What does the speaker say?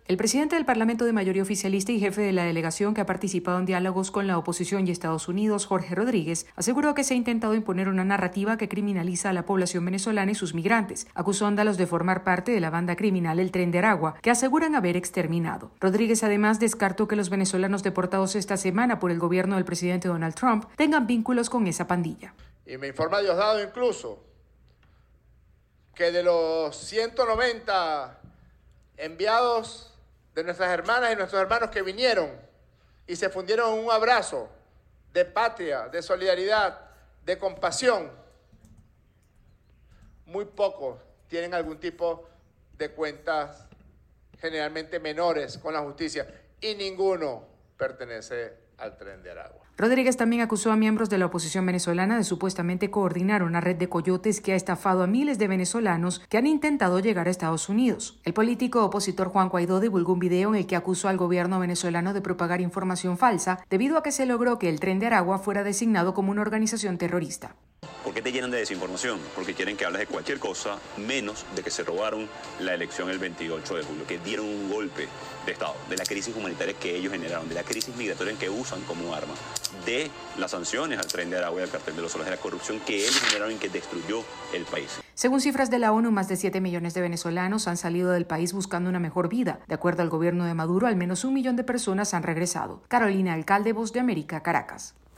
El presidente del Parlamento de mayoría oficialista y jefe de la delegación que ha participado en diálogos con la oposición y Estados Unidos, Jorge Rodríguez, aseguró que se ha intentado imponer una narrativa que criminaliza a la población venezolana y sus migrantes, acusándolos de formar parte de la banda criminal El Tren de Aragua, que aseguran haber exterminado. Rodríguez además descartó que los venezolanos deportados esta semana por el gobierno del presidente Donald Trump tengan vínculos con esa pandilla. Y me informa Diosdado incluso que de los 190 enviados de nuestras hermanas y nuestros hermanos que vinieron y se fundieron en un abrazo de patria, de solidaridad, de compasión, muy pocos tienen algún tipo de cuentas generalmente menores con la justicia y ninguno pertenece al Tren de Aragua. Rodríguez también acusó a miembros de la oposición venezolana de supuestamente coordinar una red de coyotes que ha estafado a miles de venezolanos que han intentado llegar a Estados Unidos. El político opositor Juan Guaidó divulgó un video en el que acusó al gobierno venezolano de propagar información falsa debido a que se logró que el Tren de Aragua fuera designado como una organización terrorista. ¿Por qué te llenan de desinformación? Porque quieren que hables de cualquier cosa menos de que se robaron la elección el 28 de julio, que dieron un golpe de Estado, de la crisis humanitaria que ellos generaron, de la crisis migratoria que usan como arma, de las sanciones al Tren de Aragua y al cartel de los soles, de la corrupción que ellos generaron y que destruyó el país. Según cifras de la ONU, más de 7 millones de venezolanos han salido del país buscando una mejor vida. De acuerdo al gobierno de Maduro, al menos 1 millón de personas han regresado. Carolina Alcalde, Voz de América, Caracas.